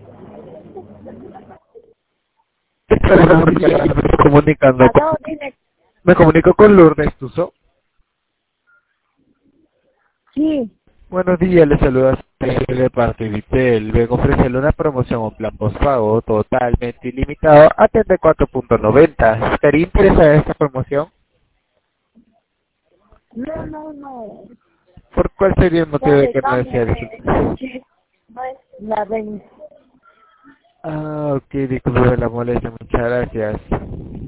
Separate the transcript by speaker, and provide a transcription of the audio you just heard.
Speaker 1: Me estoy comunicando
Speaker 2: Aló, dime.
Speaker 1: me comunico con Lourdes Tuso.
Speaker 2: Sí.
Speaker 1: Buenos días, le saluda de parte de Vitel. Vengo a ofrecerle una promoción o plan postpago totalmente ilimitado a 34.90. ¿Estaría interesada en esta promoción?
Speaker 2: No, no, no.
Speaker 1: ¿Por cuál sería el motivo de
Speaker 2: Dale,
Speaker 1: que no desea
Speaker 2: cámbiame.
Speaker 1: disfrutar?
Speaker 2: Sí. No es la 20.
Speaker 1: Ah, ok, disculpe la molestia, muchas gracias.